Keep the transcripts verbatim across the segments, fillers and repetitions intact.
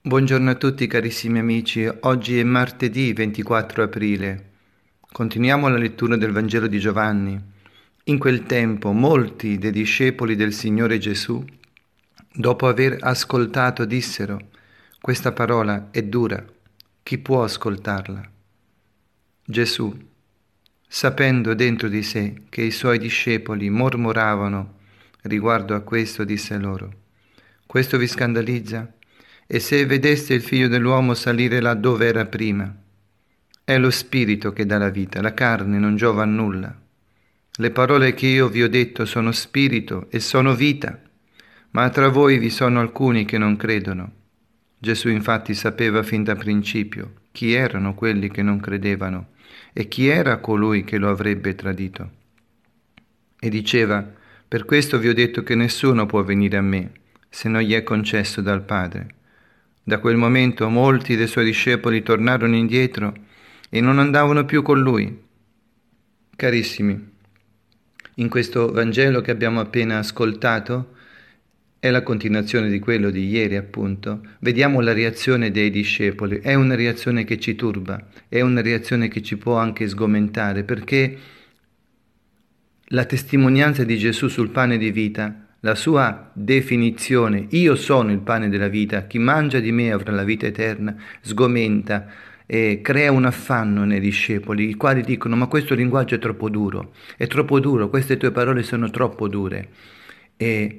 Buongiorno a tutti carissimi amici, oggi è martedì ventiquattro aprile. Continuiamo la lettura del Vangelo di Giovanni. In quel tempo molti dei discepoli del Signore Gesù, dopo aver ascoltato, dissero: «Questa parola è dura, chi può ascoltarla?» Gesù, sapendo dentro di sé che i suoi discepoli mormoravano riguardo a questo, disse loro: «Questo vi scandalizza? E se vedeste il Figlio dell'uomo salire là dove era prima? È lo Spirito che dà la vita, la carne non giova a nulla. Le parole che io vi ho detto sono spirito e sono vita, ma tra voi vi sono alcuni che non credono». Gesù infatti sapeva fin da principio chi erano quelli che non credevano e chi era colui che lo avrebbe tradito. E diceva: «Per questo vi ho detto che nessuno può venire a me se non gli è concesso dal Padre». Da quel momento molti dei suoi discepoli tornarono indietro e non andavano più con lui. Carissimi, in questo Vangelo che abbiamo appena ascoltato, è la continuazione di quello di ieri appunto, vediamo la reazione dei discepoli. È una reazione che ci turba, è una reazione che ci può anche sgomentare, perché la testimonianza di Gesù sul pane di vita, la sua definizione, io sono il pane della vita, chi mangia di me avrà la vita eterna, sgomenta e crea un affanno nei discepoli, i quali dicono: ma questo linguaggio è troppo duro, è troppo duro, queste tue parole sono troppo dure. E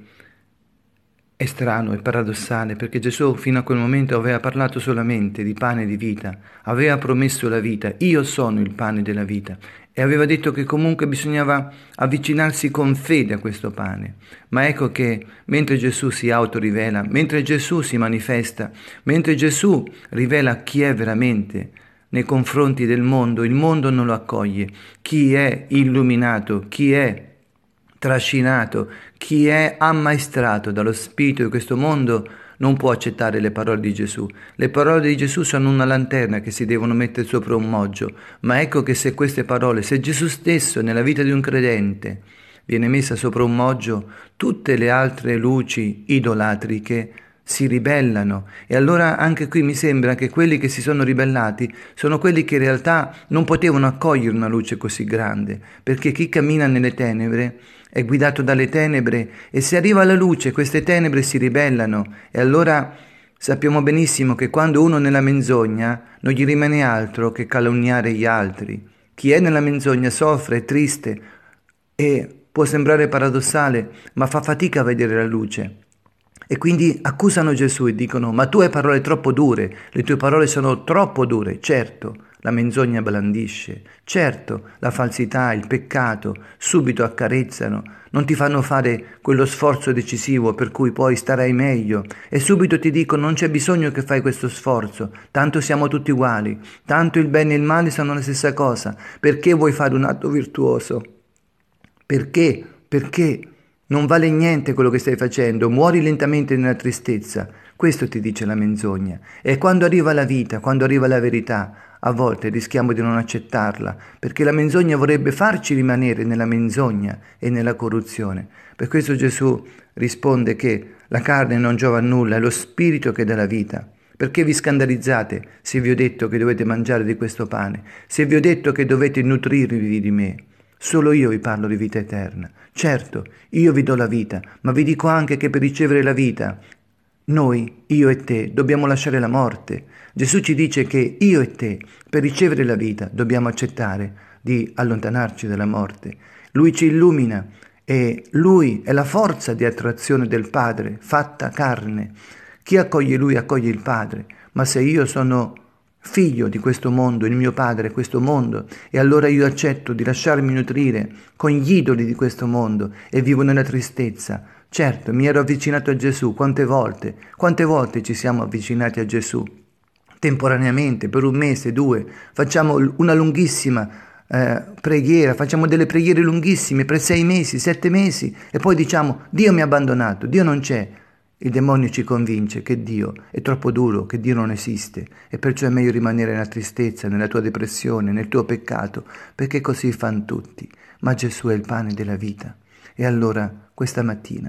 è strano, è paradossale, perché Gesù fino a quel momento aveva parlato solamente di pane di vita, aveva promesso la vita, io sono il pane della vita, e aveva detto che comunque bisognava avvicinarsi con fede a questo pane. Ma ecco che mentre Gesù si autorivela, mentre Gesù si manifesta, mentre Gesù rivela chi è veramente nei confronti del mondo, il mondo non lo accoglie. Chi è illuminato, chi è trascinato, chi è ammaestrato dallo spirito di questo mondo non può accettare le parole di Gesù. Le parole di Gesù sono una lanterna che si devono mettere sopra un moggio, ma ecco che se queste parole, se Gesù stesso nella vita di un credente viene messa sopra un moggio, tutte le altre luci idolatriche si ribellano. E allora anche qui mi sembra che quelli che si sono ribellati sono quelli che in realtà non potevano accogliere una luce così grande, perché chi cammina nelle tenebre è guidato dalle tenebre, e se arriva la luce queste tenebre si ribellano. E allora sappiamo benissimo che quando uno è nella menzogna non gli rimane altro che calunniare gli altri. Chi è nella menzogna soffre, è triste e può sembrare paradossale, ma fa fatica a vedere la luce. E quindi accusano Gesù e dicono: ma tu hai parole troppo dure, le tue parole sono troppo dure. Certo, la menzogna blandisce, certo, la falsità, il peccato, subito accarezzano, non ti fanno fare quello sforzo decisivo per cui poi starai meglio, e subito ti dicono: non c'è bisogno che fai questo sforzo, tanto siamo tutti uguali, tanto il bene e il male sono la stessa cosa, perché vuoi fare un atto virtuoso? Perché? Perché non vale niente quello che stai facendo, muori lentamente nella tristezza. Questo ti dice la menzogna. E quando arriva la vita, quando arriva la verità, a volte rischiamo di non accettarla, perché la menzogna vorrebbe farci rimanere nella menzogna e nella corruzione. Per questo Gesù risponde che la carne non giova a nulla, è lo spirito che dà la vita. Perché vi scandalizzate se vi ho detto che dovete mangiare di questo pane, se vi ho detto che dovete nutrirvi di me? Solo io vi parlo di vita eterna. Certo, io vi do la vita, ma vi dico anche che per ricevere la vita, noi, io e te, dobbiamo lasciare la morte. Gesù ci dice che io e te, per ricevere la vita, dobbiamo accettare di allontanarci dalla morte. Lui ci illumina e Lui è la forza di attrazione del Padre, fatta carne. Chi accoglie Lui accoglie il Padre, ma se io sono figlio di questo mondo, il mio padre è questo mondo, e allora io accetto di lasciarmi nutrire con gli idoli di questo mondo e vivo nella tristezza. Certo, mi ero avvicinato a Gesù, quante volte, quante volte ci siamo avvicinati a Gesù? Temporaneamente, per un mese, due, facciamo una lunghissima eh, preghiera, facciamo delle preghiere lunghissime per sei mesi, sette mesi, e poi diciamo: Dio mi ha abbandonato, Dio non c'è. Il demonio ci convince che Dio è troppo duro, che Dio non esiste, e perciò è meglio rimanere nella tristezza, nella tua depressione, nel tuo peccato, perché così fanno tutti. Ma Gesù è il pane della vita. E allora, questa mattina,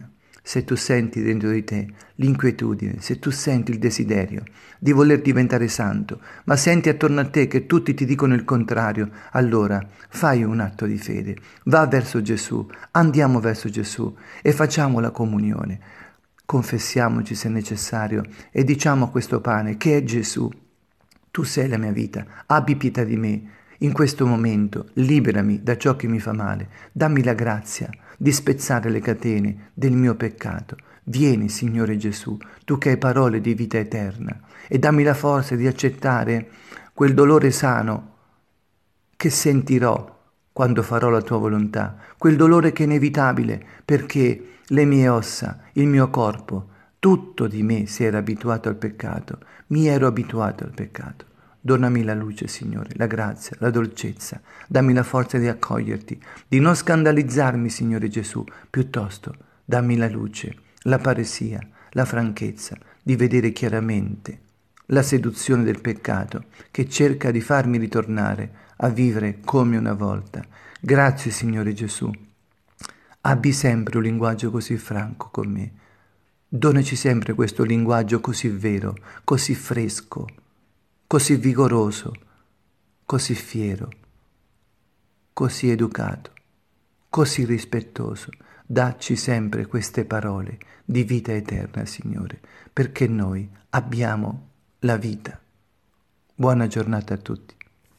se tu senti dentro di te l'inquietudine, se tu senti il desiderio di voler diventare santo, ma senti attorno a te che tutti ti dicono il contrario, allora fai un atto di fede, va verso Gesù, andiamo verso Gesù e facciamo la comunione. Confessiamoci se necessario e diciamo a questo pane che è Gesù: tu sei la mia vita, abbi pietà di me. In questo momento liberami da ciò che mi fa male, dammi la grazia di spezzare le catene del mio peccato. Vieni, Signore Gesù, tu che hai parole di vita eterna, e dammi la forza di accettare quel dolore sano che sentirò quando farò la tua volontà, quel dolore che è inevitabile perché le mie ossa, il mio corpo, tutto di me si era abituato al peccato, mi ero abituato al peccato. Donami la luce, Signore, la grazia, la dolcezza, dammi la forza di accoglierti, di non scandalizzarmi, Signore Gesù, piuttosto dammi la luce, la paresia, la franchezza, di vedere chiaramente la seduzione del peccato che cerca di farmi ritornare a vivere come una volta. Grazie, Signore Gesù. Abbi sempre un linguaggio così franco con me. Donaci sempre questo linguaggio così vero, così fresco, così vigoroso, così fiero, così educato, così rispettoso. Dacci sempre queste parole di vita eterna, Signore, perché noi abbiamo la vita. Buona giornata a tutti.